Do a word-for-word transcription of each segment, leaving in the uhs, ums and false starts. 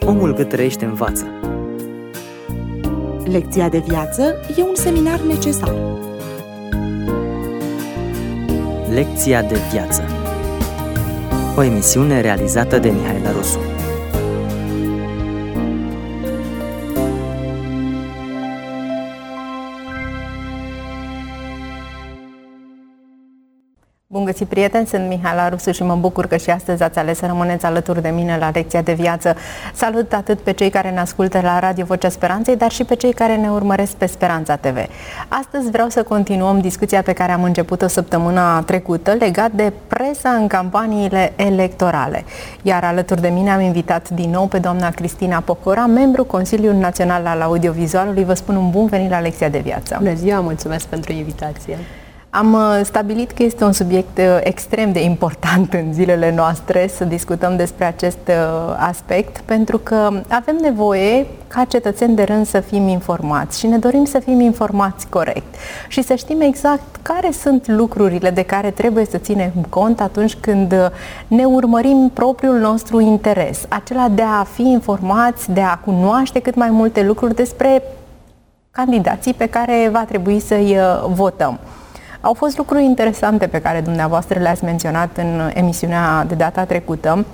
Omul cât trăiește învață. Lecția de viață e un seminar necesar. Lecția de viață. O emisiune realizată de Mihaela Rusu. Bun găsit, prieteni, sunt Mihaela Rusu și mă bucur că și astăzi ați ales să rămâneți alături de mine la Lecția de Viață. Salut atât pe cei care ne ascultă la Radio Vocea Speranței, dar și pe cei care ne urmăresc pe Speranța T V. Astăzi vreau să continuăm discuția pe care am început-o săptămâna trecută legat de presa în campaniile electorale. Iar alături de mine am invitat din nou pe doamna Cristina Pocora, membru Consiliului Național al Audiovizualului. Vă spun un bun venit la Lecția de Viață. Bună ziua, mulțumesc pentru invitație. Am stabilit că este un subiect extrem de important în zilele noastre să discutăm despre acest aspect, pentru că avem nevoie ca cetățeni de rând să fim informați și ne dorim să fim informați corect și să știm exact care sunt lucrurile de care trebuie să ținem cont atunci când ne urmărim propriul nostru interes, acela de a fi informați, de a cunoaște cât mai multe lucruri despre candidații pe care va trebui să-i votăm. Au fost lucruri interesante pe care dumneavoastră le-ați menționat în emisiunea de data trecută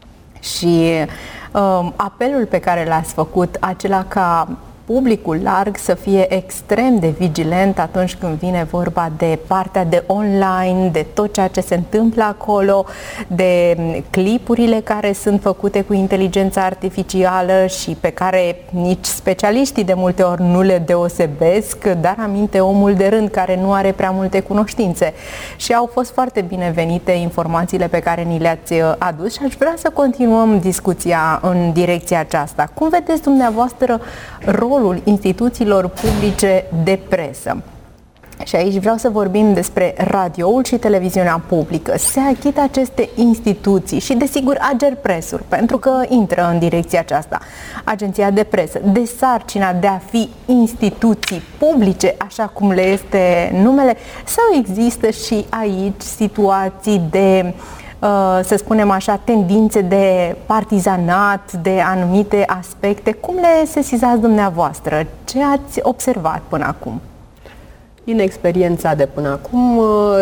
și uh, apelul pe care l-ați făcut, acela ca publicul larg să fie extrem de vigilent atunci când vine vorba de partea de online, de tot ceea ce se întâmplă acolo, de clipurile care sunt făcute cu inteligența artificială și pe care nici specialiștii de multe ori nu le deosebesc, dar aminte omul de rând care nu are prea multe cunoștințe. Și au fost foarte binevenite informațiile pe care ni le-ați adus și aș vrea să continuăm discuția în direcția aceasta. Cum vedeți dumneavoastră rolul instituțiilor publice de presă? Și aici vreau să vorbim despre radioul și televiziunea publică. Se achită aceste instituții și, desigur, Agerpresul, pentru că intră în direcția aceasta, agenția de presă, de sarcina de a fi instituții publice, așa cum le este numele, sau există și aici situații de, să spunem așa, tendințe de partizanat, de anumite aspecte? Cum le sesizați dumneavoastră? Ce ați observat până acum? Din experiența de până acum,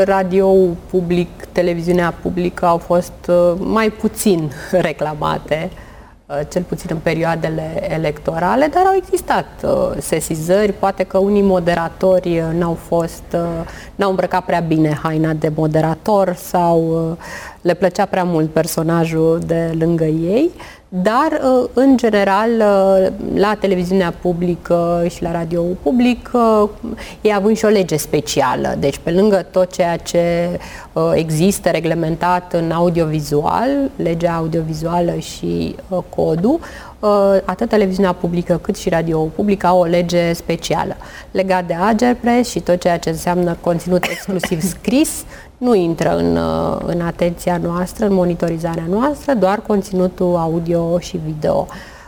radio public, televiziunea publică au fost mai puțin reclamate, cel puțin în perioadele electorale, dar au existat sesizări. Poate că unii moderatori n-au fost, n-au îmbrăcat prea bine haina de moderator sau le plăcea prea mult personajul de lângă ei, dar în general la televiziunea publică și la radio public ei având și o lege specială, deci pe lângă tot ceea ce există reglementat în audiovizual, legea audiovizuală și codul, atât televiziunea publică cât și radio publică au o lege specială legat de Agerpres și tot ceea ce înseamnă conținut exclusiv scris nu intră în, în atenția noastră, în monitorizarea noastră, doar conținutul audio și video.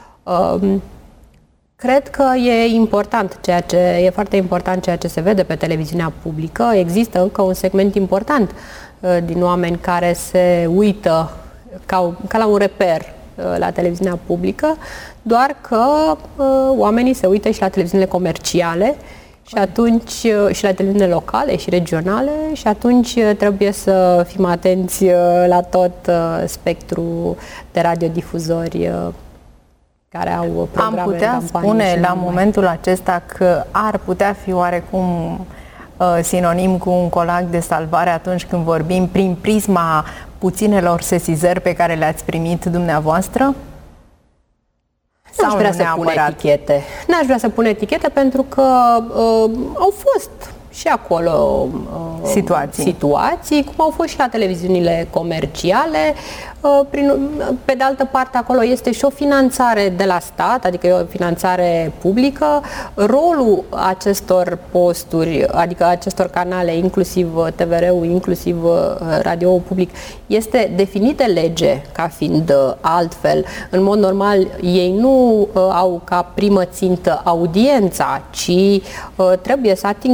Cred că e important ceea ce e foarte important ceea ce se vede pe televiziunea publică. Există încă un segment important din oameni care se uită ca, ca la un reper la televiziunea publică, doar că uh, oamenii se uită și la televiziunile comerciale și atunci și la televiziunile locale și regionale și atunci trebuie să fim atenți la tot uh, spectrul de radiodifuzori uh, care au programe. Am putea spune la momentul acesta că ar putea fi oarecum uh, sinonim cu un colac de salvare atunci când vorbim prin prisma puținelor sesizări pe care le-ați primit dumneavoastră? N-aș vrea să pun etichete. N-aș vrea să pun etichete pentru că uh, au fost și acolo uh, situații. situații, cum au fost și la televiziunile comerciale. Uh, prin, pe de altă parte, acolo este și o finanțare de la stat, adică e o finanțare publică. Rolul acestor posturi, adică acestor canale, inclusiv T V R-ul, inclusiv radio public, este definit de lege ca fiind altfel. În mod normal, ei nu uh, au ca primă țintă audiența, ci uh, trebuie să atingă niște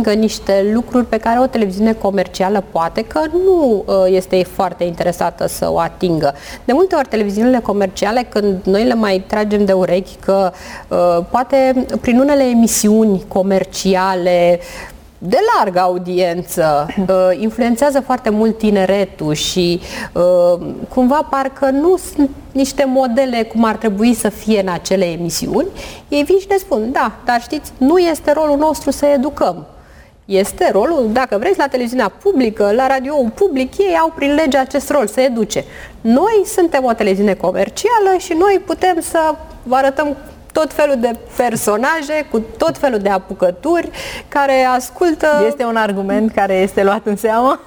niște lucruri pe care o televiziune comercială poate că nu este foarte interesată să o atingă. De multe ori televiziunile comerciale, când noi le mai tragem de urechi că poate prin unele emisiuni comerciale de largă audiență, influențează foarte mult tineretul și cumva parcă nu sunt niște modele cum ar trebui să fie în acele emisiuni, ei vin și ne spun, da, dar știți, nu este rolul nostru să educăm. Este rolul, dacă vreți, la televiziunea publică, la radioul public, ei au prin lege acest rol, să educe. Noi suntem o televiziune comercială și noi putem să vă arătăm tot felul de personaje, cu tot felul de apucături, care ascultă... Este un argument care este luat în seamă?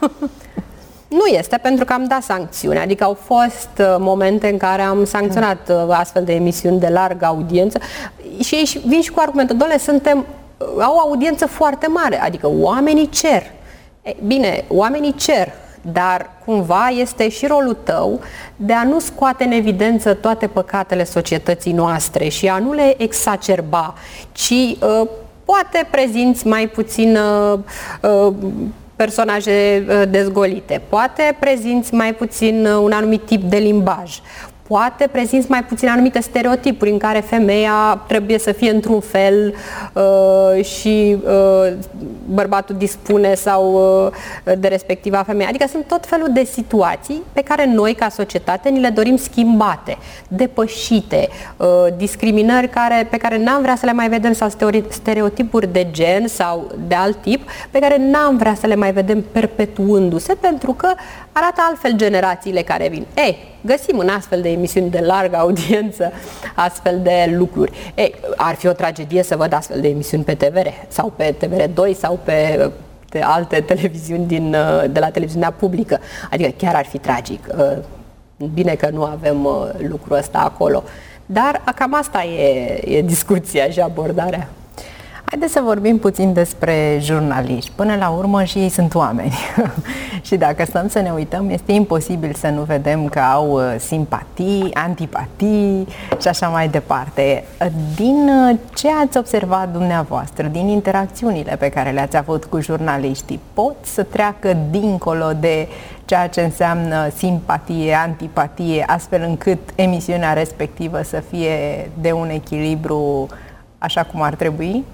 Nu este, pentru că am dat sancțiuni. Adică au fost momente în care am sancționat astfel de emisiuni de largă audiență și ei vin și cu argumentul, doamne, suntem, au o audiență foarte mare, adică oamenii cer. E, bine, oamenii cer, dar cumva este și rolul tău de a nu scoate în evidență toate păcatele societății noastre și a nu le exacerba, ci uh, poate prezinți mai puțin uh, uh, personaje uh, dezgolite, poate prezinți mai puțin uh, un anumit tip de limbaj, poate prezinți mai puțin anumite stereotipuri în care femeia trebuie să fie într-un fel uh, și uh, bărbatul dispune sau uh, de respectiva femeie. Adică sunt tot felul de situații pe care noi ca societate ni le dorim schimbate, depășite, uh, discriminări care, pe care n-am vrea să le mai vedem sau stereotipuri de gen sau de alt tip pe care n-am vrea să le mai vedem perpetuându-se pentru că arată altfel generațiile care vin. Ei, găsim în astfel de emisiuni de largă audiență astfel de lucruri. Ei, ar fi o tragedie să văd astfel de emisiuni pe T V R sau pe T V R doi sau pe de alte televiziuni din, de la televiziunea publică. Adică chiar ar fi tragic. Bine că nu avem lucrul ăsta acolo. Dar cam asta e, e discuția și abordarea. Haideți să vorbim puțin despre jurnaliști. Până la urmă și ei sunt oameni. Și dacă stăm să ne uităm, este imposibil să nu vedem că au simpatii, antipatii și așa mai departe. Din ce ați observat dumneavoastră, din interacțiunile pe care le-ați avut cu jurnaliștii, pot să treacă dincolo de ceea ce înseamnă simpatie, antipatie, astfel încât emisiunea respectivă să fie de un echilibru așa cum ar trebui?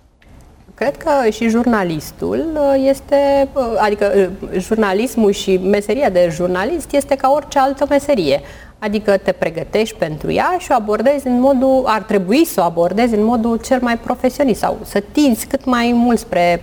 Cred că și jurnalistul este, adică jurnalismul și meseria de jurnalist este ca orice altă meserie. Adică te pregătești pentru ea și o abordezi în modul, ar trebui să o abordezi în modul cel mai profesionist sau să tinzi cât mai mult spre,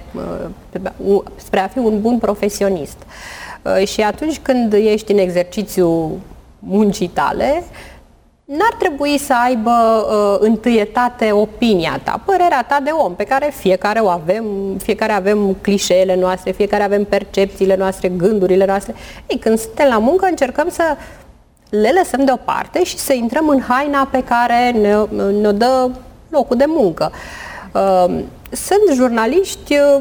spre a fi un bun profesionist. Și atunci când ești în exercițiu muncii tale, n-ar trebui să aibă uh, întâietate opinia ta, părerea ta de om, pe care fiecare o avem, fiecare avem clișeele noastre, fiecare avem percepțiile noastre, gândurile noastre. Ei, când suntem la muncă, încercăm să le lăsăm deoparte și să intrăm în haina pe care ne, ne-o dă locul de muncă. Uh, sunt jurnaliști uh,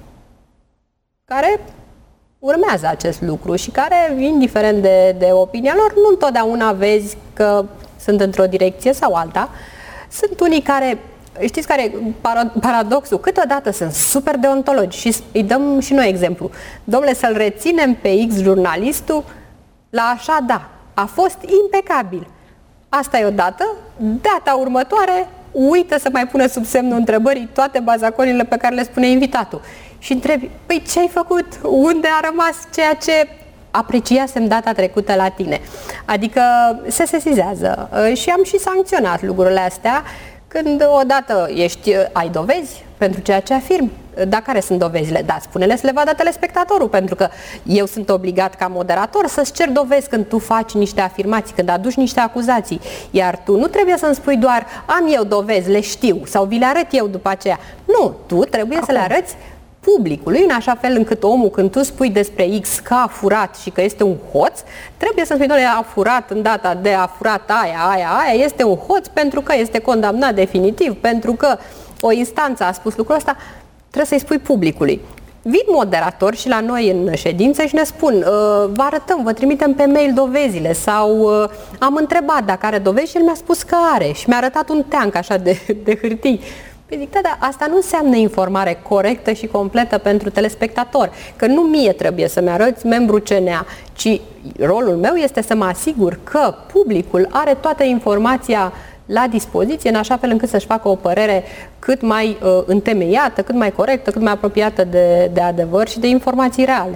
care urmează acest lucru și care, indiferent de, de opinia lor, nu întotdeauna vezi că sunt într-o direcție sau alta. Sunt unii care, știți care e paradoxul? Câteodată sunt super deontologi și îi dăm și noi exemplu. Dom'le, să-l reținem pe X jurnalistul la așa, da, a fost impecabil. Asta e o dată, data următoare uită să mai pună sub semnul întrebării toate bazaconile pe care le spune invitatul. Și întrebi, păi ce ai făcut? Unde a rămas ceea ce apreciasem data trecută la tine? Adică se sesizează și am și sancționat lucrurile astea când odată ești, ai dovezi pentru ceea ce afirmi. Dar care sunt dovezile? Da, spune-le să le vadă telespectatorul, pentru că eu sunt obligat ca moderator să-ți cer dovezi când tu faci niște afirmații, când aduci niște acuzații. Iar tu nu trebuie să-mi spui doar am eu dovezi, le știu sau vi le arăt eu după aceea. Nu, tu trebuie Acum. să le arăți publicului, în așa fel încât omul, când tu spui despre X că a furat și că este un hoț, trebuie să-mi spui, doamne, a furat în data de a furat aia, aia, aia, este un hoț pentru că este condamnat definitiv, pentru că o instanță a spus lucrul ăsta, trebuie să-i spui publicului. Vin moderatori și la noi în ședință și ne spun, vă arătăm, vă trimitem pe mail dovezile sau am întrebat dacă are dovezi și el mi-a spus că are și mi-a arătat un teanc așa de, de hârtii. Păi zic, da, dar asta nu înseamnă informare corectă și completă pentru telespectator. Că nu mie trebuie să-mi arăți membru C N A, ci rolul meu este să mă asigur că publicul are toată informația la dispoziție, în așa fel încât să-și facă o părere cât mai uh, întemeiată, cât mai corectă, cât mai apropiată de, de adevăr și de informații reale.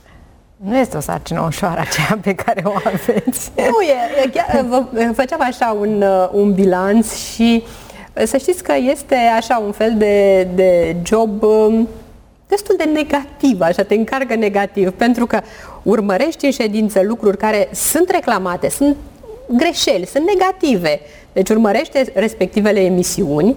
Nu este o sarcină ușoară aceea pe care o aveți. Nu e, e chiar, vă, făceam așa un, un bilanț și să știți că este așa un fel de, de job destul de negativ, așa te încarcă negativ, pentru că urmărești în ședință lucruri care sunt reclamate, sunt greșeli, sunt negative. Deci urmărește respectivele emisiuni,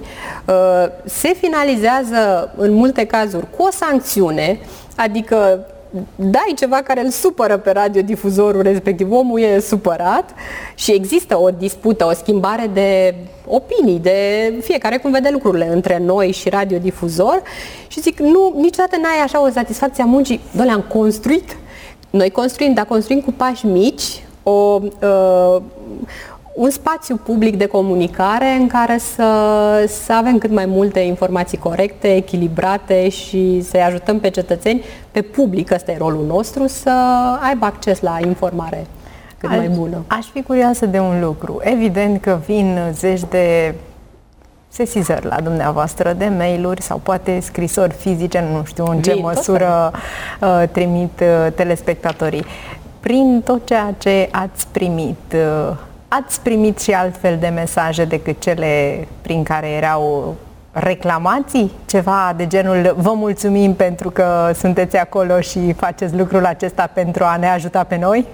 se finalizează în multe cazuri cu o sancțiune, adică dai ceva care îl supără pe radiodifuzorul respectiv, omul e supărat și există o dispută, o schimbare de opinii, de fiecare cum vede lucrurile între noi și radiodifuzor și zic, nu, niciodată n-ai așa o satisfacție a muncii, doar le-am construit. Noi construim, dar construim cu pași mici, o, uh, un spațiu public de comunicare în care să, să avem cât mai multe informații corecte, echilibrate și să-i ajutăm pe cetățeni, pe public, ăsta e rolul nostru, să aibă acces la informare cât aș, mai bună. Aș fi curioasă de un lucru. Evident că vin zeci de sesizări la dumneavoastră de mail-uri sau poate scrisori fizice, nu știu în ce vin, măsură uh, trimit uh, telespectatorii. Prin tot ceea ce ați primit, uh, ați primit și altfel de mesaje decât cele prin care erau reclamații? Ceva de genul, vă mulțumim pentru că sunteți acolo și faceți lucrul acesta pentru a ne ajuta pe noi?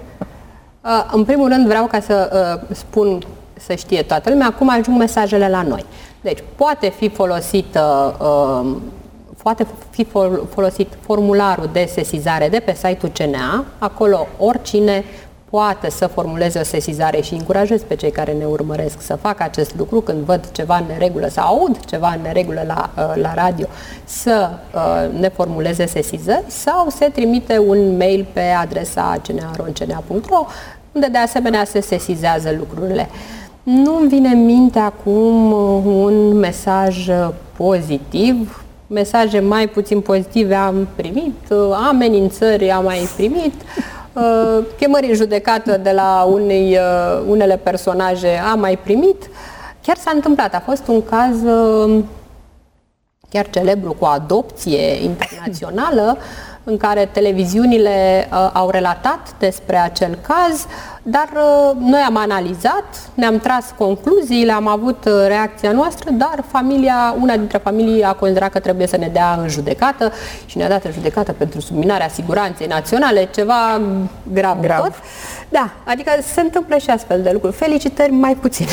În primul rând vreau ca să spun, să știe toată lumea, acum ajung mesajele la noi. Deci poate fi folosită, poate fi folosit formularul de sesizare de pe site-ul C N A, acolo oricine poate să formuleze o sesizare și încurajez pe cei care ne urmăresc să facă acest lucru când văd ceva în neregulă sau aud ceva în neregulă la, la radio, să ne formuleze sesizări sau se trimite un mail pe adresa c n a arond c n a punct r o unde de asemenea se sesizează lucrurile. Nu-mi vine în minte acum un mesaj pozitiv, mesaje mai puțin pozitive am primit, amenințări am mai primit, chemări în judecată de la unei, unele personaje am mai primit. Chiar s-a întâmplat, a fost un caz chiar celebru cu adopție internațională în care televiziunile uh, au relatat despre acel caz, dar uh, noi am analizat, ne-am tras concluziile, am avut uh, reacția noastră, dar familia, una dintre familii a considerat că trebuie să ne dea în judecată și ne-a dat în judecată pentru subminarea siguranței naționale, ceva grav, grav. tot. Da, adică se întâmplă și astfel de lucruri. Felicitări mai puțin.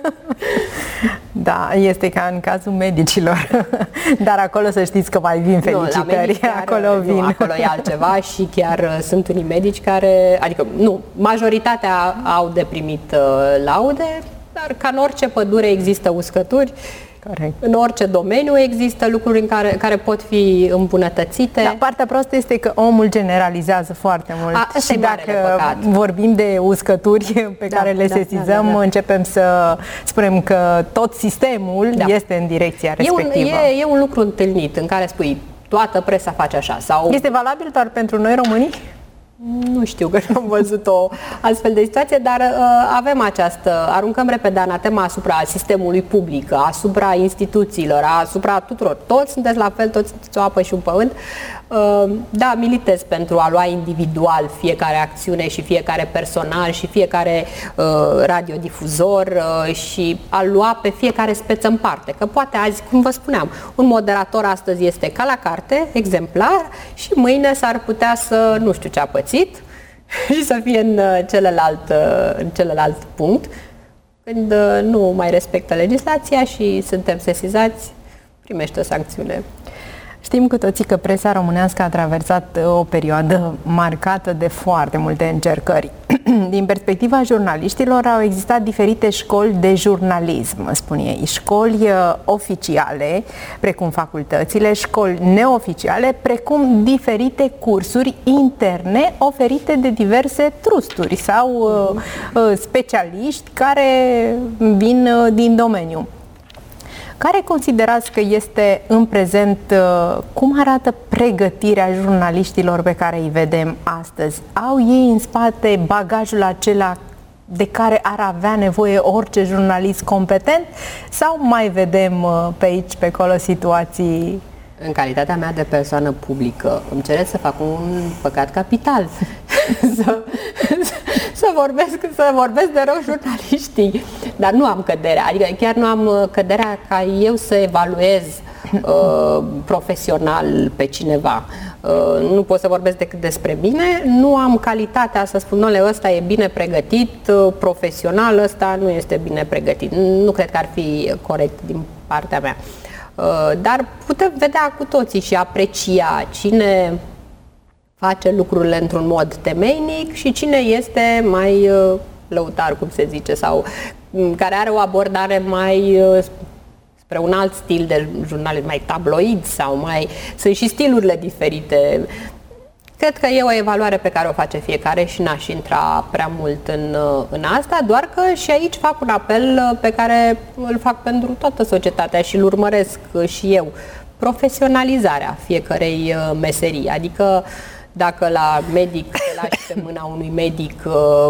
Da, este ca în cazul medicilor. Dar acolo să știți că mai vin felicitări. Nu, acolo vin. Nu, acolo e altceva și chiar uh, sunt unii medici care, adică nu, majoritatea au de primit uh, laude, dar ca în orice pădure există uscături. Corect. În orice domeniu există lucruri în care, care pot fi îmbunătățite. Da, partea proastă este că omul generalizează foarte mult. A, și dacă vorbim de uscături pe da, care le da, sesizăm, da, da, da. începem să spunem că tot sistemul da. este în direcția respectivă. E un, e, e un lucru întâlnit în care spui, toată presa face așa. Sau... Este valabil doar pentru noi românii? Nu știu că nu am văzut o astfel de situație, dar uh, avem această, aruncăm repede anatema asupra sistemului public, asupra instituțiilor, asupra tuturor. Toți sunteți la fel, toți sunteți o apă și un pământ. Uh, da, militez pentru a lua individual fiecare acțiune și fiecare personal și fiecare uh, radiodifuzor uh, și a lua pe fiecare speță în parte. Că poate azi, cum vă spuneam, un moderator astăzi este ca la carte, exemplar, și mâine s-ar putea să, nu știu ce a pățit, și să fie în celălalt, în celălalt punct, când nu mai respectă legislația și suntem sesizați, primește o sancțiune. Știm cu toții că presa românească a traversat o perioadă marcată de foarte multe încercări. Din perspectiva jurnaliștilor au existat diferite școli de jurnalism, spun ei, școli uh, oficiale, precum facultățile, școli neoficiale, precum diferite cursuri interne oferite de diverse trusturi sau uh, uh, specialiști care vin uh, din domeniu. Care considerați că este în prezent, cum arată pregătirea jurnaliștilor pe care îi vedem astăzi? Au ei în spate bagajul acela de care ar avea nevoie orice jurnalist competent sau mai vedem pe aici, pe acolo situații? În calitatea mea de persoană publică, îmi cereți să fac un păcat capital. să, să, vorbesc, să vorbesc de rău jurnaliștii. Dar nu am căderea, adică chiar nu am căderea ca eu să evaluez uh, profesional pe cineva. Uh, nu pot să vorbesc decât despre mine, nu am calitatea să spun, nole, ăsta e bine pregătit, uh, profesional, ăsta nu este bine pregătit. Nu cred că ar fi corect din partea mea. Dar putem vedea cu toții și aprecia cine face lucrurile într-un mod temeinic și cine este mai lăutar, cum se zice, sau care are o abordare mai spre un alt stil de jurnalism, mai tabloid sau mai... Sunt și stilurile diferite. Cred că e o evaluare pe care o face fiecare și n-aș intra prea mult în, în asta, doar că și aici fac un apel pe care îl fac pentru toată societatea și îl urmăresc și eu. Profesionalizarea fiecărei meserii, adică dacă la medic te lași pe mâna unui medic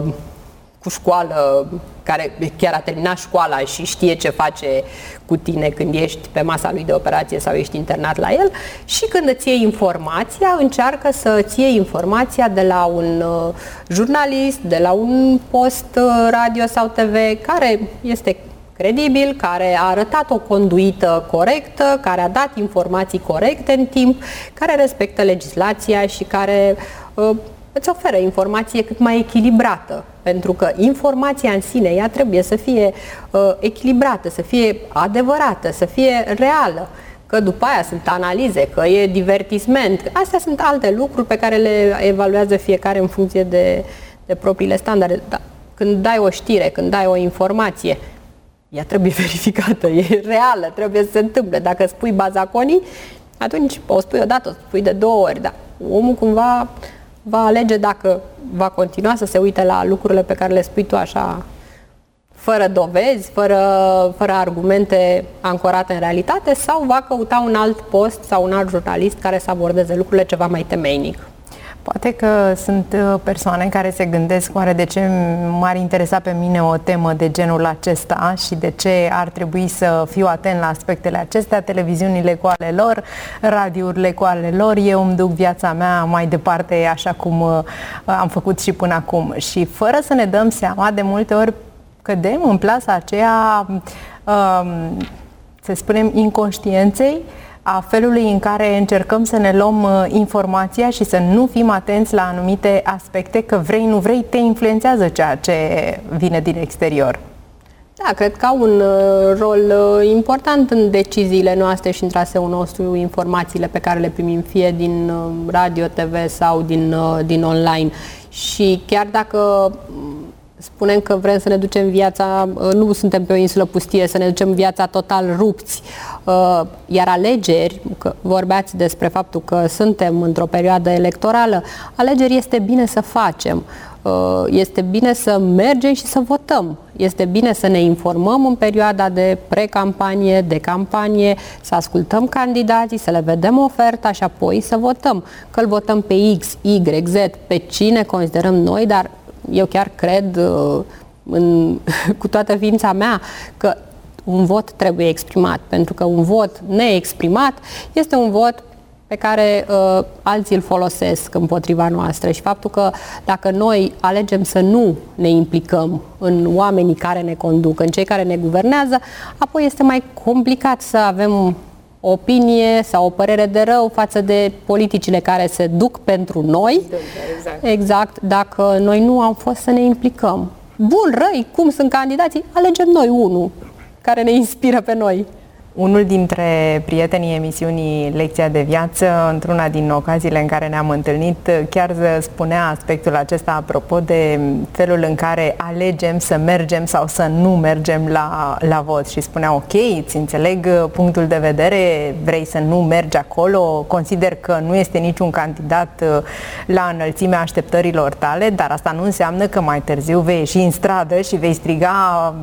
cu școală, care chiar a terminat școala și știe ce face cu tine când ești pe masa lui de operație sau ești internat la el, și când îți iei informația, încearcă să îți iei informația de la un uh, jurnalist, de la un post uh, radio sau T V care este credibil, care a arătat o conduită corectă, care a dat informații corecte în timp, care respectă legislația și care uh, îți oferă informație cât mai echilibrată, pentru că informația în sine, ea trebuie să fie uh, echilibrată, să fie adevărată, să fie reală, că după aia sunt analize, că e divertisment, astea sunt alte lucruri pe care le evaluează fiecare în funcție de, de propriile standarde. Da, când dai o știre, când dai o informație, ea trebuie verificată, e reală, trebuie să se întâmple. Dacă spui bazaconii, atunci o spui odată, o spui de două ori, dar omul cumva va alege dacă va continua să se uite la lucrurile pe care le spui tu așa, fără dovezi, fără, fără argumente ancorate în realitate, sau va căuta un alt post sau un alt jurnalist care să abordeze lucrurile ceva mai temeinic. Poate că sunt persoane care se gândesc, oare de ce m-ar interesa pe mine o temă de genul acesta și de ce ar trebui să fiu atent la aspectele acestea, televiziunile cu ale lor, radiourile cu ale lor, eu îmi duc viața mea mai departe așa cum am făcut și până acum. Și fără să ne dăm seama, de multe ori cădem în plasa aceea, să spunem, inconștienței, a felului în care încercăm să ne luăm uh, informația și să nu fim atenți la anumite aspecte, că vrei, nu vrei, te influențează ceea ce vine din exterior. Da, cred că au un uh, rol uh, important în deciziile noastre și în traseul nostru, informațiile pe care le primim fie din uh, radio, T V sau din, uh, din online. Și chiar dacă spunem că vrem să ne ducem viața, nu suntem pe o insulă pustie, să ne ducem viața total rupți, iar alegeri, că vorbeați despre faptul că suntem într-o perioadă electorală, alegeri este bine să facem, este bine să mergem și să votăm, este bine să ne informăm în perioada de pre-campanie, de campanie, să ascultăm candidații, să le vedem oferta și apoi să votăm, că îl votăm pe X, Y, Z, pe cine considerăm noi, dar eu chiar cred în, cu toată ființa mea că un vot trebuie exprimat, pentru că un vot neexprimat este un vot pe care uh, alții îl folosesc împotriva noastră și faptul că dacă noi alegem să nu ne implicăm în oamenii care ne conduc, în cei care ne guvernează, apoi este mai complicat să avem o opinie sau o părere de rău față de politicile care se duc pentru noi, exact, exact dacă noi nu am fost să ne implicăm. Bun, răi, cum sunt candidații, alegem noi unul care ne inspiră pe noi. Unul dintre prietenii emisiunii Lecția de Viață, într-una din ocaziile în care ne-am întâlnit, chiar spunea aspectul acesta apropo de felul în care alegem să mergem sau să nu mergem la, la vot și spunea, ok, îți înțeleg punctul de vedere, vrei să nu mergi acolo, consider că nu este niciun candidat la înălțimea așteptărilor tale, dar asta nu înseamnă că mai târziu vei ieși în stradă și vei striga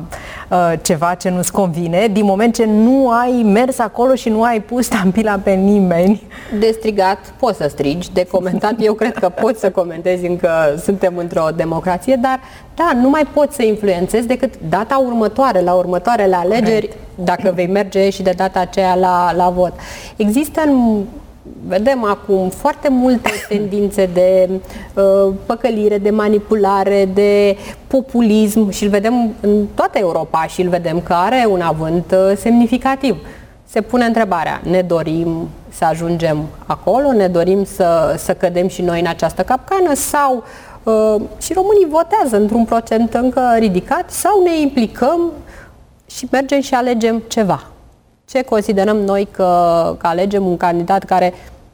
uh, ceva ce nu-ți convine, din moment ce nu ai mers acolo și nu ai pus stampila pe nimeni. De strigat poți să strigi, de comentat eu cred că poți să comentezi, încă suntem într-o democrație, dar da, nu mai poți să influențezi decât data următoare, la următoarele alegeri, dacă vei merge și de data aceea la, la vot. Există în Vedem acum foarte multe tendințe de uh, păcălire, de manipulare, de populism și îl vedem în toată Europa și îl vedem că are un avânt uh, semnificativ. Se pune întrebarea, ne dorim să ajungem acolo, ne dorim să, să cădem și noi în această capcană sau uh, și românii votează într-un procent încă ridicat sau ne implicăm și mergem și alegem ceva? Ce considerăm noi că, că alegem un candidat care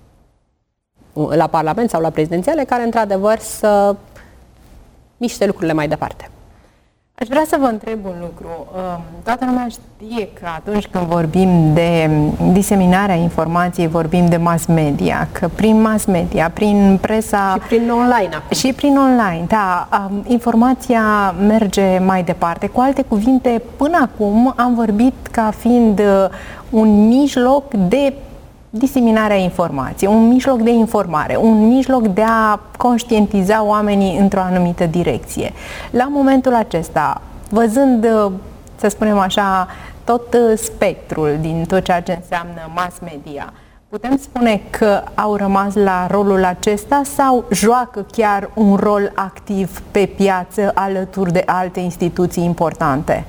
la Parlament sau la prezidențiale care într-adevăr să miște lucrurile mai departe? Aș vrea să vă întreb un lucru. Toată lumea știe că atunci când vorbim de diseminarea informației, vorbim de mass media, că prin mass media, prin presa... Și prin online acum. Și prin online, da. Informația merge mai departe. Cu alte cuvinte, până acum am vorbit ca fiind un mijloc de diseminarea informației, un mijloc de informare, un mijloc de a conștientiza oamenii într-o anumită direcție. La momentul acesta, văzând, să spunem așa, tot spectrul din tot ceea ce înseamnă mass media, putem spune că au rămas la rolul acesta sau joacă chiar un rol activ pe piață alături de alte instituții importante?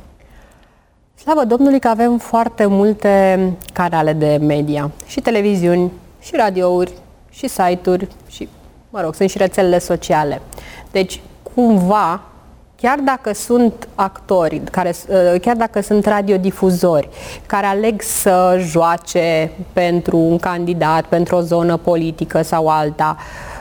Slavă Domnului că avem foarte multe canale de media, și televiziuni, și radiouri, și site-uri, și, mă rog, sunt și rețelele sociale. Deci, cumva, chiar dacă sunt actori, care, chiar dacă sunt radiodifuzori, care aleg să joace pentru un candidat, pentru o zonă politică sau alta,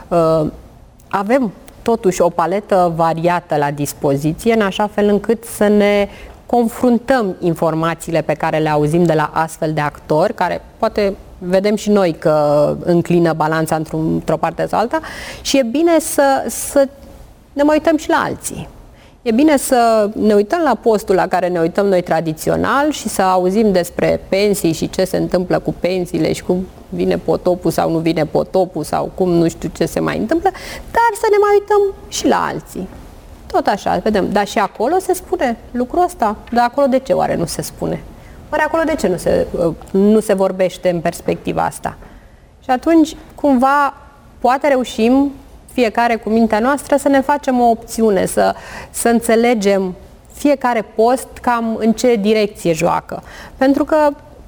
avem totuși o paletă variată la dispoziție, în așa fel încât să ne confruntăm informațiile pe care le auzim de la astfel de actori, care poate vedem și noi că înclină balanța într-o parte sau alta, și e bine să, să ne mai uităm și la alții. E bine să ne uităm la postul la care ne uităm noi tradițional și să auzim despre pensii și ce se întâmplă cu pensiile și cum vine potopul sau nu vine potopul sau cum nu știu ce se mai întâmplă, dar să ne mai uităm și la alții. Tot așa, vedem. Dar și acolo se spune lucrul ăsta. Dar acolo de ce oare nu se spune? Oare acolo de ce nu se, nu se vorbește în perspectiva asta? Și atunci, cumva, poate reușim, fiecare cu mintea noastră, să ne facem o opțiune, să, să înțelegem fiecare post cam în ce direcție joacă. Pentru că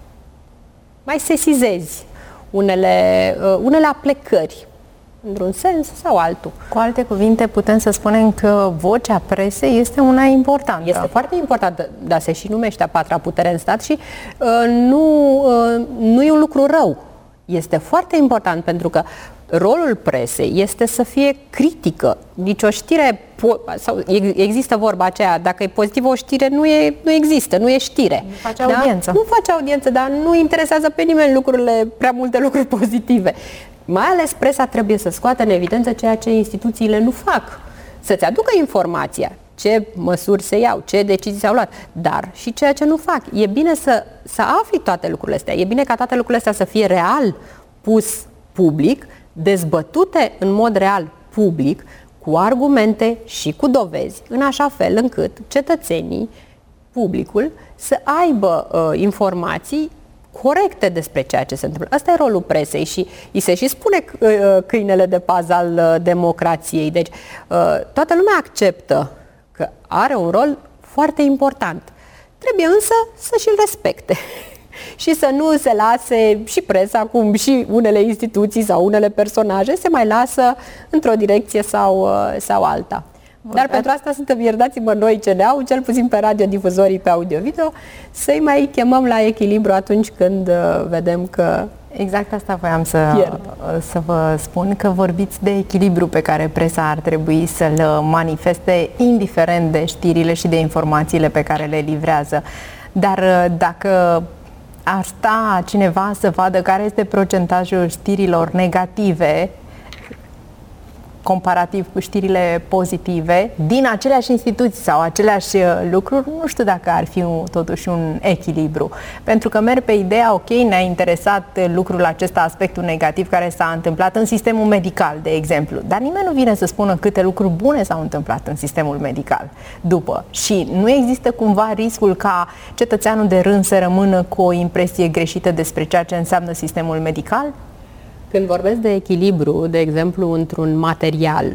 mai sesizezi unele, unele aplecări, într-un sens sau altul. Cu alte cuvinte, putem să spunem că vocea presei este una importantă. Este foarte importantă, dar se și numește a patra putere în stat și uh, nu, uh, nu e un lucru rău. Este foarte important pentru că rolul presei este să fie critică. Nici o știre, sau există vorba aceea, dacă e pozitivă o știre, nu, e, nu există, nu e știre. Nu face audiență. Da? Nu face audiență, dar nu interesează pe nimeni lucrurile, prea multe lucruri pozitive. Mai ales presa trebuie să scoată în evidență ceea ce instituțiile nu fac. Să-ți aducă informația, ce măsuri se iau, ce decizii s-au luat, dar și ceea ce nu fac. E bine să, să afli toate lucrurile astea. E bine ca toate lucrurile astea să fie real pus public, dezbătute în mod real public, cu argumente și cu dovezi, în așa fel încât cetățenii, publicul, să aibă uh, informații corecte despre ceea ce se întâmplă. Asta e rolul presei și îi se și spune câinele de pază al democrației. Deci toată lumea acceptă că are un rol foarte important. Trebuie însă să și-l respecte și să nu se lase și presa, cum și unele instituții sau unele personaje se mai lasă într-o direcție sau, sau alta. Dar pentru asta suntem, iertați-mă, noi ce ne-au, cel puțin pe radiodifuzorii, pe audio-video, să-i mai chemăm la echilibru atunci când uh, vedem că exact asta voiam să, să vă spun, că vorbiți de echilibru pe care presa ar trebui să-l manifeste, indiferent de știrile și de informațiile pe care le livrează. Dar uh, dacă ar sta cineva să vadă care este procentajul știrilor negative, comparativ cu știrile pozitive din aceleași instituții sau aceleași lucruri, nu știu dacă ar fi un, totuși un echilibru. Pentru că merg pe ideea, ok, ne-a interesat lucrul acesta, aspectul negativ care s-a întâmplat în sistemul medical, de exemplu, dar nimeni nu vine să spună câte lucruri bune s-au întâmplat în sistemul medical după. Și nu există cumva riscul ca cetățeanul de rând să rămână cu o impresie greșită despre ceea ce înseamnă sistemul medical? Când vorbesc de echilibru, de exemplu, într-un material,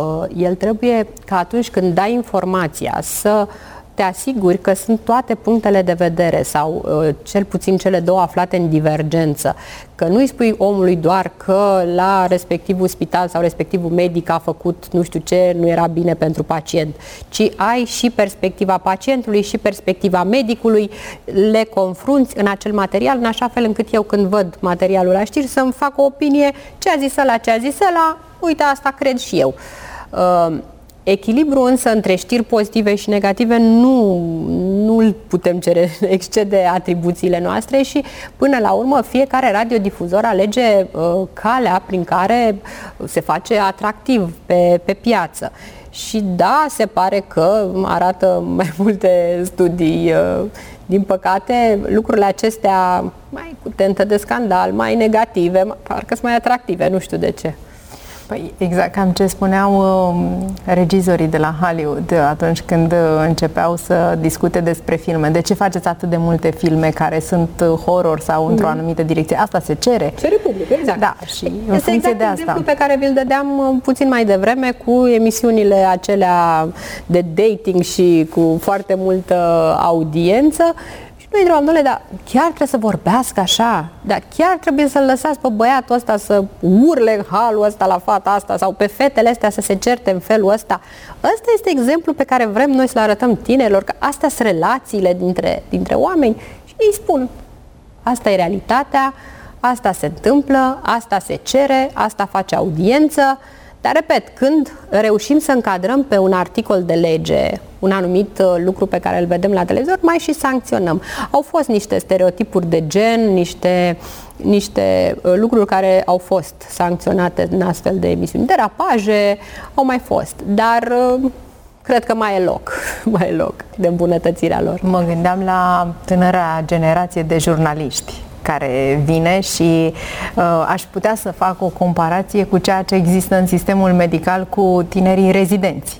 el trebuie ca atunci când dai informația să te asiguri că sunt toate punctele de vedere sau cel puțin cele două aflate în divergență, că nu îi spui omului doar că la respectivul spital sau respectivul medic a făcut nu știu ce, nu era bine pentru pacient, ci ai și perspectiva pacientului și perspectiva medicului, le confrunți în acel material, în așa fel încât eu când văd materialul la știri să-mi fac o opinie, ce a zis ăla, ce a zis ăla, uite, asta cred și eu. Uh, Echilibru însă între știri pozitive și negative nu, nu îl putem cere, excede atribuțiile noastre și până la urmă fiecare radiodifuzor alege uh, calea prin care se face atractiv pe, pe piață. Și da, se pare că arată mai multe studii, uh, din păcate lucrurile acestea mai cu tentă de scandal, mai negative, parcă sunt mai atractive, nu știu de ce. Păi exact cam ce spuneau uh, regizorii de la Hollywood atunci când uh, începeau să discute despre filme. De ce faceți atât de multe filme care sunt horror sau într-o anumită direcție? Asta se cere. Cere public, exact. Da, și în este funcție exact de asta. exemplu pe care vi-l dădeam puțin mai devreme cu emisiunile acelea de dating și cu foarte multă audiență. Noi întrebam, domnule, dar chiar trebuie să vorbească așa? Dar chiar trebuie să-l lăsați pe băiatul ăsta să urle în halul ăsta la fata asta sau pe fetele astea să se certe în felul ăsta? Ăsta este exemplu pe care vrem noi să-l arătăm tinerilor, că astea sunt relațiile dintre, dintre oameni și ei spun, asta e realitatea, asta se întâmplă, asta se cere, asta face audiență. Dar, repet, când reușim să încadrăm pe un articol de lege un anumit uh, lucru pe care îl vedem la televizor, mai și sancționăm. Au fost niște stereotipuri de gen, niște, niște uh, lucruri care au fost sancționate în astfel de emisiuni. Derapaje au mai fost, dar uh, cred că mai e loc, mai e loc de îmbunătățirea lor. Mă gândeam la tânăra generație de jurnaliști care vine și uh, aș putea să fac o comparație cu ceea ce există în sistemul medical cu tinerii rezidenți,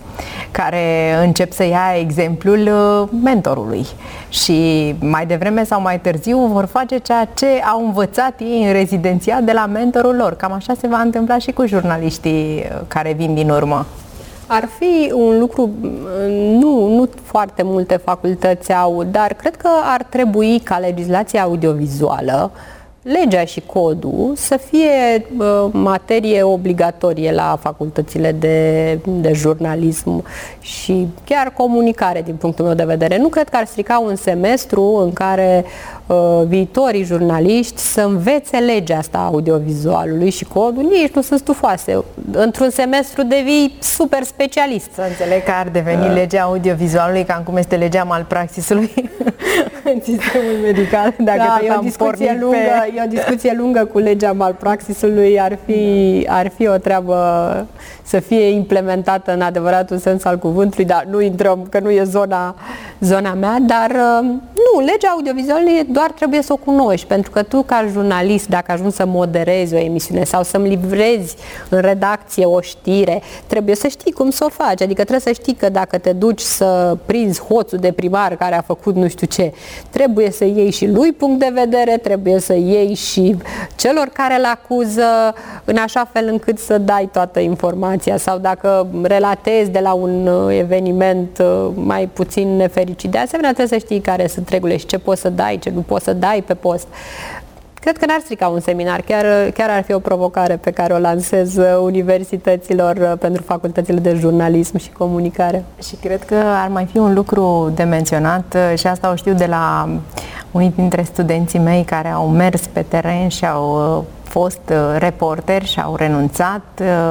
care încep să ia exemplul uh, mentorului și mai devreme sau mai târziu vor face ceea ce au învățat ei în rezidențiat de la mentorul lor. Cam așa se va întâmpla și cu jurnaliștii care vin din urmă. Ar fi un lucru, nu, nu foarte multe facultăți au, dar cred că ar trebui ca legislația audiovizuală, legea și codul, să fie uh, materie obligatorie la facultățile de, de jurnalism și chiar comunicare, din punctul meu de vedere. Nu cred că ar strica un semestru în care uh, viitorii jurnaliști să învețe legea asta audiovizualului și codul, nici nu sunt stufoase. Într-un semestru devii super specialist. Să înțeleg că ar deveni uh. legea audiovizualului cam cum este legea malpraxisului în sistemul medical. Dacă da, e o discuție lungă. Pe... E o discuție lungă cu legea malpraxisului, ar fi, ar fi o treabă să fie implementată în adevăratul sens al cuvântului, dar nu intrăm, că nu e zona, zona mea, dar nu, legea audiovizualului doar trebuie să o cunoști, pentru că tu ca jurnalist, dacă ajungi să moderezi o emisiune sau să-mi livrezi în redacție o știre, trebuie să știi cum să o faci, adică trebuie să știi că dacă te duci să prinzi hoțul de primar care a făcut nu știu ce, trebuie să iei și lui punct de vedere, trebuie să iei și celor care îl acuză în așa fel încât să dai toată informația, sau dacă relatezi de la un eveniment mai puțin nefericit, de asemenea trebuie să știi care sunt regulile și ce poți să dai, ce nu poți să dai pe post. Cred că n-ar strica un seminar, chiar, chiar ar fi o provocare pe care o lansez universităților pentru facultățile de jurnalism și comunicare. Și cred că ar mai fi un lucru de menționat și asta o știu de la unii dintre studenții mei care au mers pe teren și au fost reporteri și au renunțat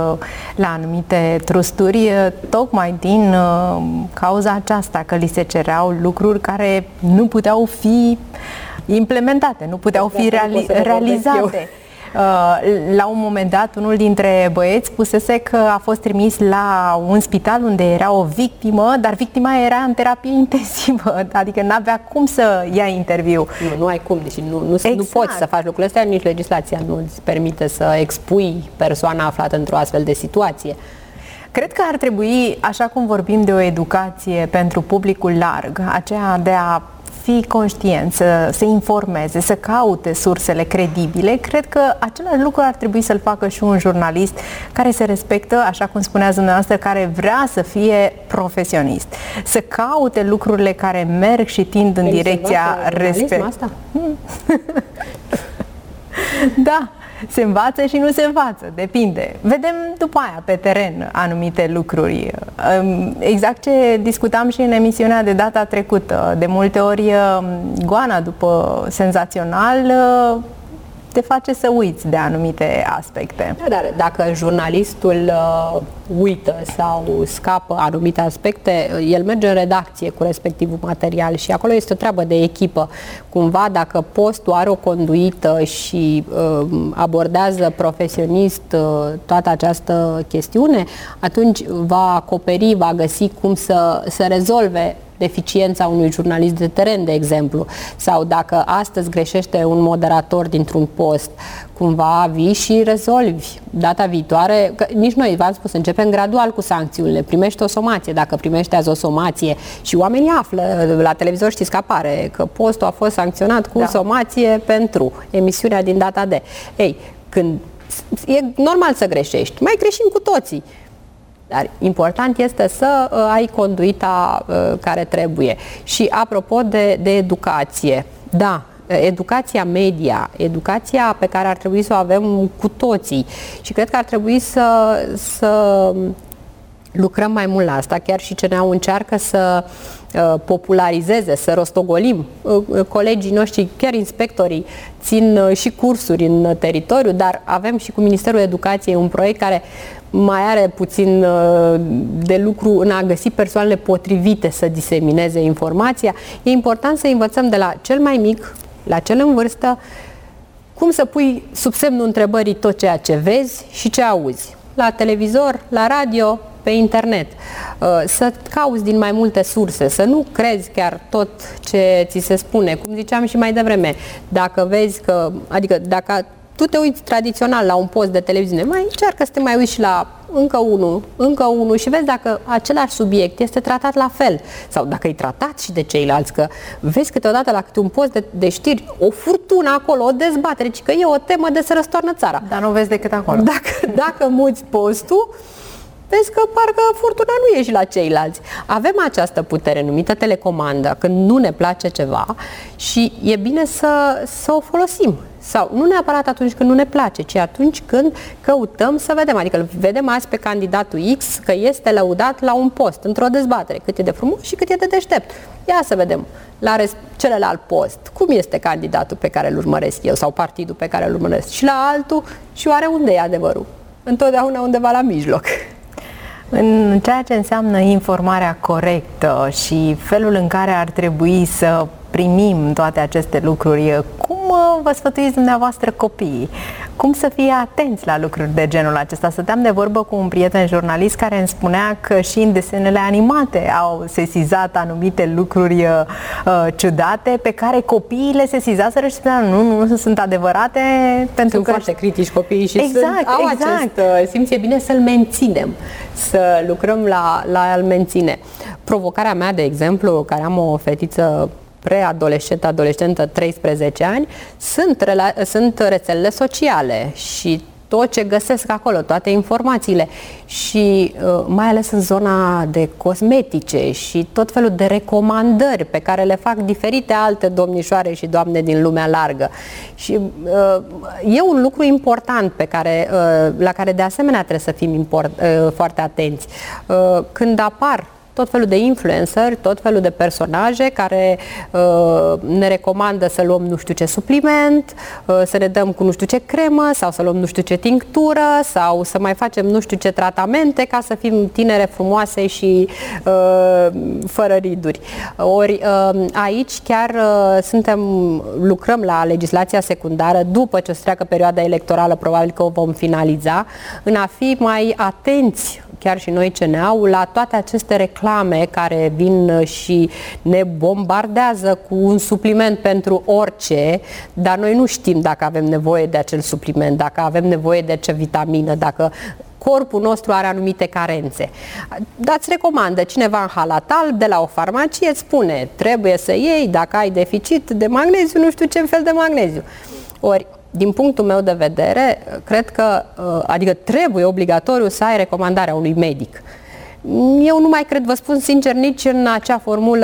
la anumite trusturi tocmai din cauza aceasta, că li se cereau lucruri care nu puteau fi implementate, nu puteau fi reali- realizate. La un moment dat, unul dintre băieți spusese că a fost trimis la un spital unde era o victimă, dar victima era în terapie intensivă, adică n-avea cum să ia interviu. Nu, nu ai cum, deci nu, nu, exact. nu poți să faci lucrurile astea, nici legislația nu îți permite să expui persoana aflată într-o astfel de situație. Cred că ar trebui, așa cum vorbim de o educație pentru publicul larg, aceea de a fi conștient, să se informeze, să caute sursele credibile, cred că același lucru ar trebui să-l facă și un jurnalist care se respectă, așa cum spuneați dumneavoastră, care vrea să fie profesionist. Să caute lucrurile care merg și tind în direcția respectului. Da. Se învață și nu se învață, depinde. Vedem după aia pe teren anumite lucruri. Exact ce discutam și în emisiunea de data trecută. De multe ori goana după senzațional te face să uiți de anumite aspecte. Da, dar dacă jurnalistul uh, uită sau scapă anumite aspecte, el merge în redacție cu respectivul material și acolo este o treabă de echipă. Cumva, dacă postul are o conduită și uh, abordează profesionist uh, toată această chestiune, atunci va acoperi, va găsi cum să, să rezolve deficiența unui jurnalist de teren, de exemplu. Sau dacă astăzi greșește un moderator dintr-un post, cumva vii și rezolvi. Data viitoare, că nici noi, v-am spus, începem gradual cu sancțiunile. Primești o somație. Dacă primești azi o somație și oamenii află, la televizor știți că apare, că postul a fost sancționat cu da. somație pentru emisiunea din data de. Ei, când e normal să greșești, mai greșim cu toții. Dar important este să uh, ai conduita uh, care trebuie. Și apropo de, de educație, da, educația media, educația pe care ar trebui să o avem cu toții și cred că ar trebui să, să lucrăm mai mult la asta, chiar și ce ne-au încearcă să uh, popularizeze, să rostogolim. Uh, colegii noștri, chiar inspectorii, țin uh, și cursuri în teritoriu, dar avem și cu Ministerul Educației un proiect care mai are puțin uh, de lucru în a găsi persoanele potrivite să disemineze informația. E important să învățăm de la cel mai mic, la cel în vârstă, cum să pui sub semnul întrebării tot ceea ce vezi și ce auzi. La televizor, la radio, pe internet. Să cauți din mai multe surse, să nu crezi chiar tot ce ți se spune. Cum ziceam și mai devreme, dacă vezi că, adică dacă tu te uiți tradițional la un post de televiziune, mai încearcă să te mai uiți și la încă unul, încă unul și vezi dacă același subiect este tratat la fel sau dacă e tratat și de ceilalți, că vezi câteodată la câte un post de, de știri o furtună acolo, o dezbatere, ci că e o temă de să răstoarnă țara. Dar nu vezi decât acolo. Dacă, dacă muți postul, vezi că parcă furtuna nu e și la ceilalți. Avem această putere numită telecomandă, când nu ne place ceva și e bine să, să o folosim. Sau nu neapărat atunci când nu ne place, ci atunci când căutăm să vedem. Adică îl vedem azi pe candidatul X că este lăudat la un post, într-o dezbatere, cât e de frumos și cât e de deștept. Ia să vedem la celălalt post, cum este candidatul pe care îl urmăresc eu sau partidul pe care îl urmăresc și la altul și oare unde e adevărul? Întotdeauna undeva la mijloc. În ceea ce înseamnă informarea corectă și felul în care ar trebui să primim toate aceste lucruri, cum vă sfătuiți dumneavoastră copiii? Cum să fie atenți la lucruri de genul acesta? Stăteam de vorbă cu un prieten jurnalist care îmi spunea că și în desenele animate au sesizat anumite lucruri uh, ciudate pe care copiii le sesizaseră și spuneau nu, nu, nu sunt adevărate pentru sunt că... foarte critici copiii și exact, sunt, au exact. acest simț, e bine să-l menținem, să lucrăm la, la a-l menține. Provocarea mea, de exemplu, care am o fetiță preadolescentă, adolescentă, treisprezece ani, sunt, rela- sunt rețelele sociale și tot ce găsesc acolo, toate informațiile și uh, mai ales în zona de cosmetice și tot felul de recomandări pe care le fac diferite alte domnișoare și doamne din lumea largă. Și uh, e un lucru important pe care, uh, la care de asemenea trebuie să fim import, uh, foarte atenți. Uh, când apar tot felul de influenceri, tot felul de personaje care uh, ne recomandă să luăm nu știu ce supliment, uh, să ne dăm cu nu știu ce cremă sau să luăm nu știu ce tinctură sau să mai facem nu știu ce tratamente ca să fim tinere, frumoase și uh, fără riduri. Ori uh, aici chiar uh, suntem, lucrăm la legislația secundară după ce o să treacă perioada electorală, probabil că o vom finaliza, în a fi mai atenți, chiar și noi C N A-ul, la toate aceste reclame care vin și ne bombardează cu un supliment pentru orice, dar noi nu știm dacă avem nevoie de acel supliment, dacă avem nevoie de ce vitamină, dacă corpul nostru are anumite carențe. Dați recomandă cineva în halat alb de la o farmacie, îți spune, trebuie să iei, dacă ai deficit de magneziu, nu știu ce fel de magneziu. Ori, din punctul meu de vedere, cred că, adică trebuie obligatoriu să ai recomandarea unui medic. Eu nu mai cred, vă spun sincer, nici în acea formulă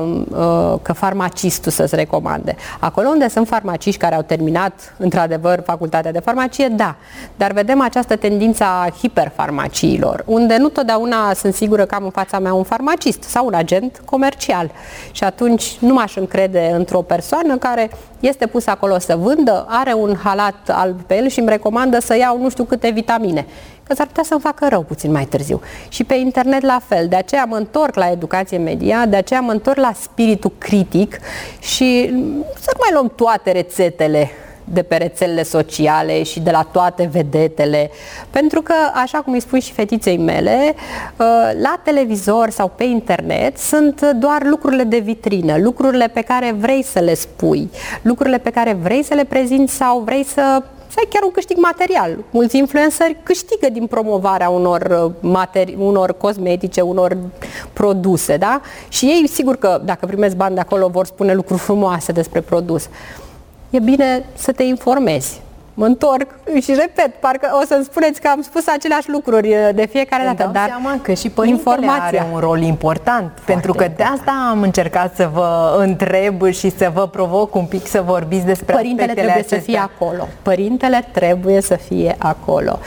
că farmacistul să-ți recomande. Acolo unde sunt farmaciști care au terminat, într-adevăr, facultatea de farmacie, da. Dar vedem această tendință a hiperfarmaciilor, unde nu totdeauna sunt sigură că am în fața mea un farmacist sau un agent comercial. Și atunci nu m-aș încrede într-o persoană care este pusă acolo să vândă, are un halat alb pe el și îmi recomandă să iau nu știu câte vitamine, că s-ar putea să-mi facă rău puțin mai târziu. Și pe internet la fel. De aceea mă întorc la educație media, de aceea mă întorc la spiritul critic și să nu mai luăm toate rețetele de pe rețelele sociale și de la toate vedetele. Pentru că, așa cum îi spui și fetiței mele, la televizor sau pe internet sunt doar lucrurile de vitrină, lucrurile pe care vrei să le spui, lucrurile pe care vrei să le prezinți sau vrei să să ai chiar un câștig material. Mulți influenceri câștigă din promovarea unor, materi- unor cosmetice, unor produse, da? Și ei, sigur că dacă primesc bani de acolo, vor spune lucruri frumoase despre produs. E bine să te informezi. Mă întorc și repet, parcă o să-mi spuneți că am spus aceleași lucruri de fiecare Îmi dată, dau dar seama că și părintele informația are un rol important, foarte pentru că important. de asta am încercat să vă întreb și să vă provoc un pic să vorbiți despre Părintele trebuie acestea. să fie acolo. Părintele trebuie să fie acolo.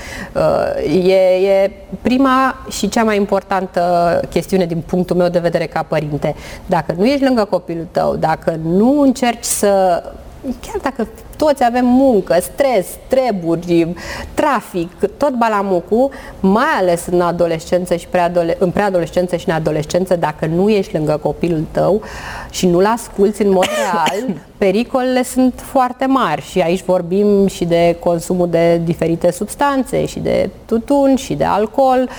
E, e prima și cea mai importantă chestiune din punctul meu de vedere ca părinte. Dacă nu ești lângă copilul tău, dacă nu încerci să... Chiar dacă toți avem muncă, stres, treburi, trafic, tot balamucul, mai ales în adolescență și preadole- în preadolescență și în adolescență, dacă nu ești lângă copilul tău și nu-l asculți în mod real, pericolele sunt foarte mari și aici vorbim și de consumul de diferite substanțe și de tutun și de alcool,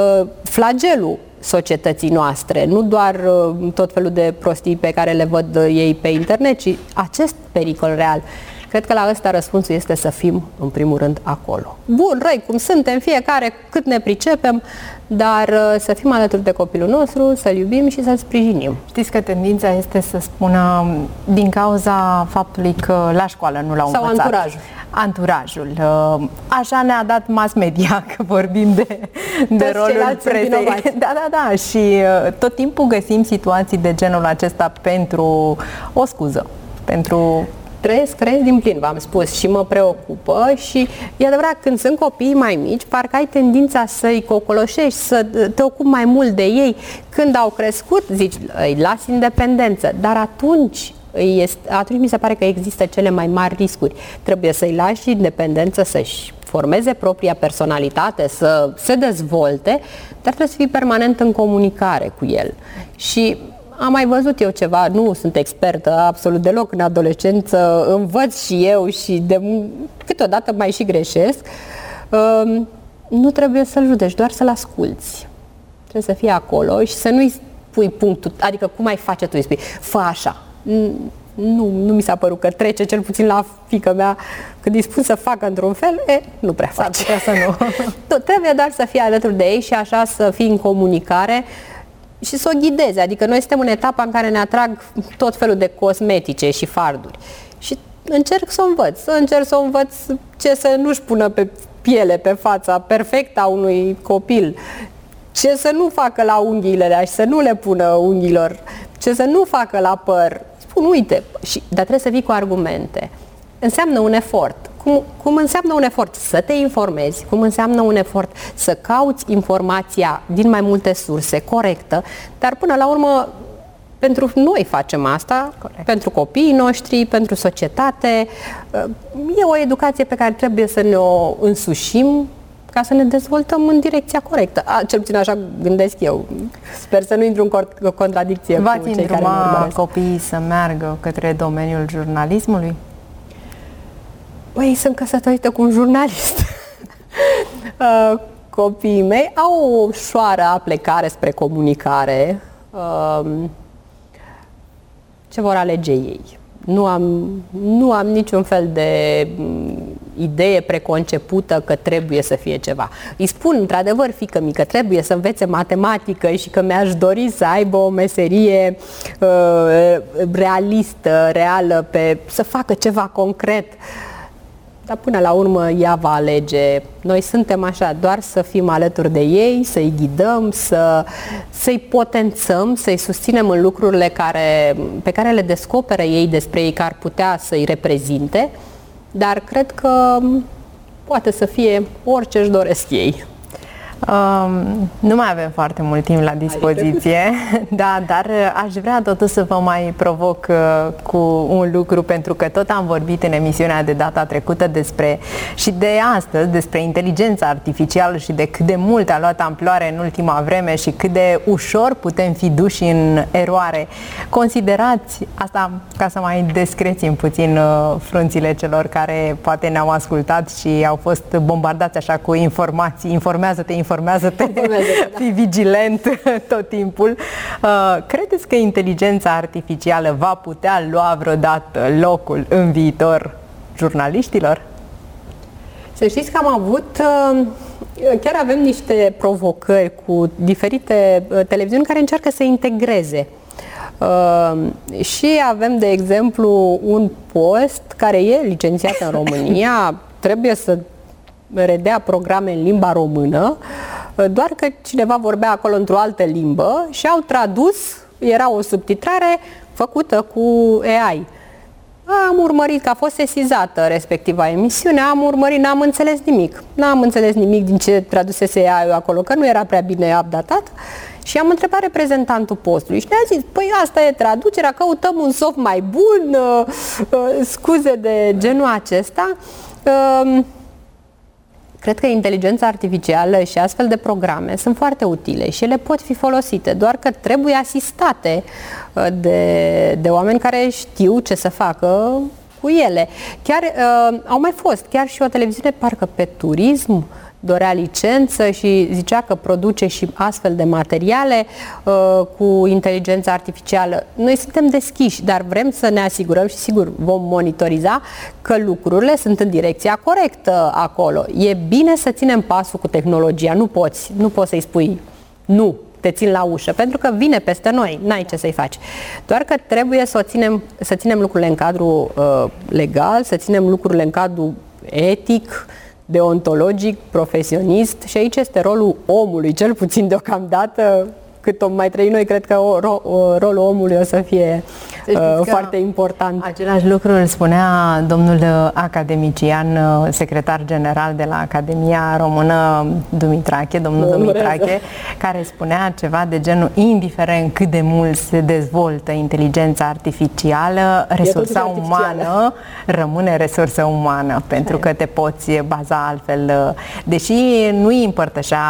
flagelul societății noastre, nu doar uh, tot felul de prostii pe care le văd uh, ei pe internet, ci acest pericol real. Cred că la ăsta răspunsul este să fim, în primul rând, acolo. Bun, răi, cum suntem, fiecare cât ne pricepem, dar uh, să fim alături de copilul nostru, să-l iubim și să-l sprijinim. Știți că tendința este să spună din cauza faptului că la școală nu l-au Sau învățat. anturajul. Anturajul. Așa ne-a dat mass media, că vorbim de, de Toți rolul ceilalți presei. Da, da, da. Și tot timpul găsim situații de genul acesta pentru o scuză. Pentru... Trăiesc, trăiesc din plin, v-am spus, și mă preocupă și e adevărat, când sunt copii mai mici, parcă ai tendința să-i cocoloșești, să te ocupi mai mult de ei. Când au crescut, zici, îi lasi independență, dar atunci, este, atunci mi se pare că există cele mai mari riscuri. Trebuie să-i lași independență, să-și formeze propria personalitate, să se dezvolte, dar trebuie să fii permanent în comunicare cu el. Și am mai văzut eu ceva, nu sunt expertă absolut deloc în adolescență, învăț și eu și de câteodată mai și greșesc. Uh, nu trebuie să-l judeci, doar să-l asculți. Trebuie să fie acolo și să nu-i pui punctul, adică cum ai face tu, îi spui, fă așa. Nu, nu mi s-a părut că trece, cel puțin la fiica mea, când îi spun să facă într-un fel, e, nu prea face. Să nu. Trebuie doar să fii alături de ei și așa să fii în comunicare și să o ghidezi. Adică noi suntem în etapa în care ne atrag tot felul de cosmetice și farduri. Și încerc să o învăț, să încerc să o învăț ce să nu-și pună pe piele, pe fața perfectă a unui copil, ce să nu facă la unghiile alea și să nu le pună unghiilor, ce să nu facă la păr. Spun, uite, și, dar trebuie să vii cu argumente. Înseamnă un efort. cum, cum înseamnă un efort să te informezi, cum înseamnă un efort să cauți informația din mai multe surse, corectă, dar până la urmă pentru noi facem asta, corect, pentru copiii noștri, pentru societate. E o educație pe care trebuie să ne o însușim ca să ne dezvoltăm în direcția corectă. A, cel puțin așa gândesc eu. Sper să nu intru în contradicție V-ați cu cei care mă îndruma urmăresc. copiii să meargă către domeniul jurnalismului? Păi, sunt căsătorită cu un jurnalist. uh, copiii mei au o ușoară aplecare spre comunicare. Uh, ce vor alege ei? Nu am, nu am niciun fel de m, idee preconcepută că trebuie să fie ceva. Îi spun, într-adevăr, fiică mică, trebuie să învețe matematică și că mi-aș dori să aibă o meserie uh, realistă, reală, pe, să facă ceva concret. Dar până la urmă ea va alege. Noi suntem așa, doar să fim alături de ei, să-i ghidăm, să, să-i potențăm, să-i susținem în lucrurile care, pe care le descoperă ei despre ei, că ar putea să-i reprezinte, dar cred că poate să fie orice își doresc ei. Um, nu mai avem foarte mult timp la dispoziție, da, dar aș vrea totuși să vă mai provoc uh, cu un lucru, pentru că tot am vorbit în emisiunea de data trecută despre, și de astăzi, despre inteligența artificială și de cât de mult a luat amploare în ultima vreme și cât de ușor putem fi duși în eroare. Considerați asta, ca să mai descrețim puțin uh, frunțile celor care poate ne-au ascultat și au fost bombardați așa cu informații, informează-te, informează-te, informează-te, da. Fii vigilent tot timpul. Uh, credeți că inteligența artificială va putea lua vreodată locul în viitor jurnaliștilor? Să știți că am avut, chiar avem niște provocări cu diferite televiziuni care încearcă să integreze. Uh, și avem, de exemplu, un post care e licențiat în România, trebuie să redea programe în limba română, doar că cineva vorbea acolo într-o altă limbă și au tradus, era o subtitrare făcută cu A I. Am urmărit, că a fost sesizată respectiva emisiune, am urmărit, n-am înțeles nimic. N-am înțeles nimic din ce tradusese A I-ul acolo, că nu era prea bine updatat. Și am întrebat reprezentantul postului și ne-a zis, păi asta e traducerea, căutăm un soft mai bun, uh, uh, scuze de genul acesta. Uh, Cred că inteligența artificială și astfel de programe sunt foarte utile și ele pot fi folosite, doar că trebuie asistate de, de oameni care știu ce să facă cu ele. Chiar uh, au mai fost, chiar și o televiziune, parcă pe turism, dorea licență și zicea că produce și astfel de materiale uh, cu inteligența artificială. Noi suntem deschiși, dar vrem să ne asigurăm și sigur vom monitoriza că lucrurile sunt în direcția corectă acolo. E bine să ținem pasul cu tehnologia, nu poți, nu poți să-i spui nu, te țin la ușă, pentru că vine peste noi, n-ai ce să-i faci. Doar că trebuie să, o ținem, să ținem lucrurile în cadru uh, legal, să ținem lucrurile în cadru etic, deontologic, profesionist, și aici este rolul omului, cel puțin deocamdată, cât o mai trăi noi, cred că o, ro, o, rolul omului o să fie uh, foarte important. Același lucru îl spunea domnul academician, secretar general de la Academia Română Dumitrache, domnul Dumitrache, care spunea ceva de genul, indiferent cât de mult se dezvoltă inteligența artificială, resursa umană rămâne resursă umană, pentru că te poți baza altfel. Deși nu îi împărtășea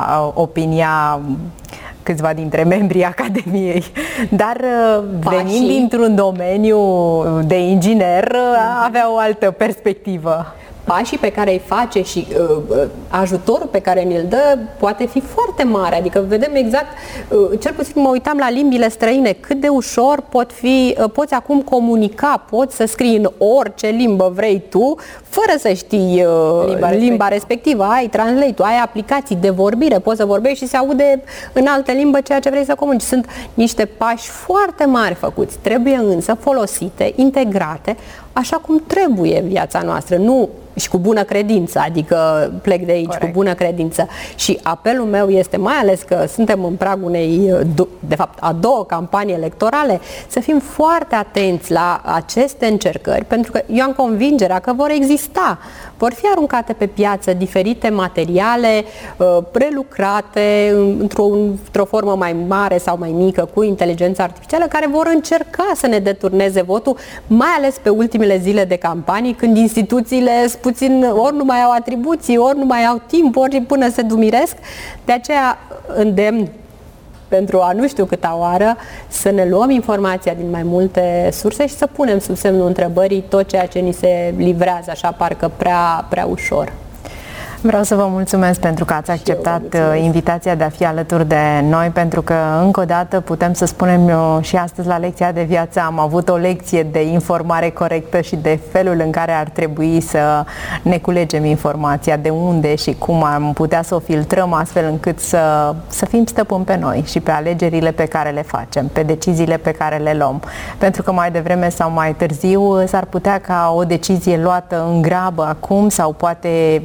opinia câțiva dintre membrii Academiei, dar Pașii. venind dintr-un domeniu de inginer, avea o altă perspectivă. Pașii pe care îi face și uh, ajutorul pe care ni-l dă poate fi foarte mare, adică vedem exact, uh, cel puțin mă uitam la limbile străine, cât de ușor pot fi, uh, poți acum comunica, poți să scrii în orice limbă vrei tu, fără să știi uh, limba, limba respectivă, ai translate-ul, ai aplicații de vorbire, poți să vorbești și se aude în altă limbă ceea ce vrei să comunici. Sunt niște pași foarte mari făcuți, trebuie însă folosite, integrate, așa cum trebuie viața noastră, nu și cu bună credință, adică plec de aici Corect. Cu bună credință. Și apelul meu este, mai ales că suntem în pragul unei, de fapt, a două campanii electorale, să fim foarte atenți la aceste încercări, pentru că eu am convingerea că vor exista, vor fi aruncate pe piață diferite materiale prelucrate într-o, într-o formă mai mare sau mai mică cu inteligența artificială, care vor încerca să ne deturneze votul, mai ales pe ultimele zile de campanii, când instituțiile puțin, ori nu mai au atribuții, ori nu mai au timp, ori până se dumiresc. De aceea îndemn pentru a nu știu câta oară să ne luăm informația din mai multe surse și să punem sub semnul întrebării tot ceea ce ni se livrează așa parcă prea, prea ușor. Vreau să vă mulțumesc pentru că ați acceptat invitația de a fi alături de noi, pentru că încă o dată putem să spunem și astăzi la lecția de viață am avut o lecție de informare corectă și de felul în care ar trebui să ne culegem informația, de unde și cum am putea să o filtrăm astfel încât să, să fim stăpâni pe noi și pe alegerile pe care le facem, pe deciziile pe care le luăm. Pentru că mai devreme sau mai târziu s-ar putea ca o decizie luată în grabă acum sau poate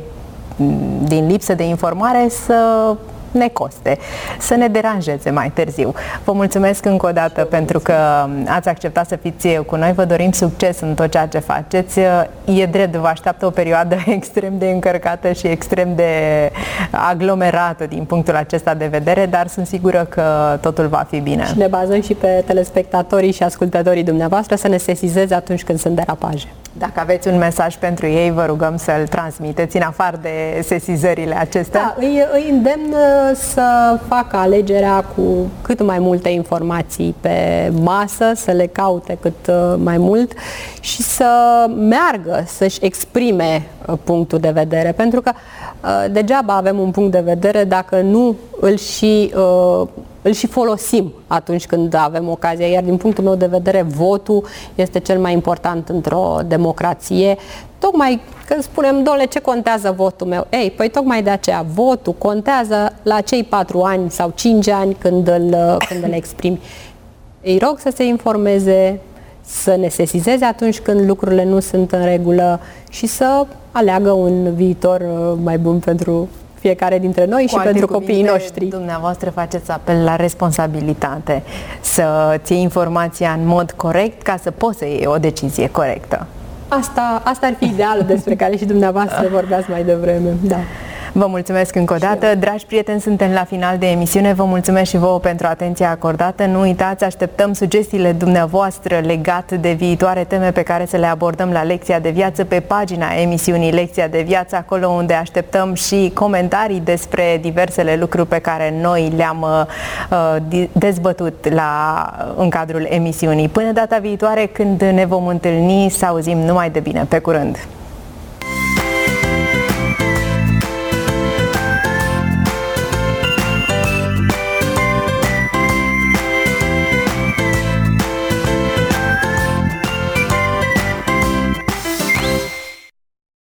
din lipsă de informare să ne coste, să ne deranjeze mai târziu. Vă mulțumesc încă o dată pentru că ați acceptat să fiți cu noi. Vă dorim succes în tot ceea ce faceți. E drept, vă așteaptă o perioadă extrem de încărcată și extrem de aglomerată din punctul acesta de vedere, dar sunt sigură că totul va fi bine. Și ne bazăm și pe telespectatorii și ascultătorii dumneavoastră să ne sesizeze atunci când sunt derapaje. Dacă aveți un mesaj pentru ei, vă rugăm să-l transmiteți în afară de sesizările acestea. Da, îi, îi îndemn să facă alegerea cu cât mai multe informații pe masă, să le caute cât mai mult și să meargă, să-și exprime punctul de vedere. Pentru că degeaba avem un punct de vedere dacă nu îl și, îl și folosim atunci când avem ocazia. Iar din punctul meu de vedere, votul este cel mai important într-o democrație. Tocmai când spunem, dole, ce contează votul meu? Ei, păi tocmai de aceea, votul contează la cei patru ani sau cinci ani când îl, când îl exprimi. Îi rog să se informeze, să ne sesizeze atunci când lucrurile nu sunt în regulă și să aleagă un viitor mai bun pentru fiecare dintre noi și pentru copiii noștri. Dumneavoastră faceți apel la responsabilitate, să ții informația în mod corect ca să poți să iei o decizie corectă. Asta, asta ar fi idealul despre care și dumneavoastră vorbeați mai devreme. Da. Vă mulțumesc încă o dată. Dragi prieteni, suntem la final de emisiune. Vă mulțumesc și vouă pentru atenția acordată. Nu uitați, așteptăm sugestiile dumneavoastră legate de viitoare teme pe care să le abordăm la Lecția de Viață pe pagina emisiunii Lecția de Viață, acolo unde așteptăm și comentarii despre diversele lucruri pe care noi le-am uh, dezbătut la, în cadrul emisiunii. Până data viitoare, când ne vom întâlni, să auzim numai de bine. Pe curând!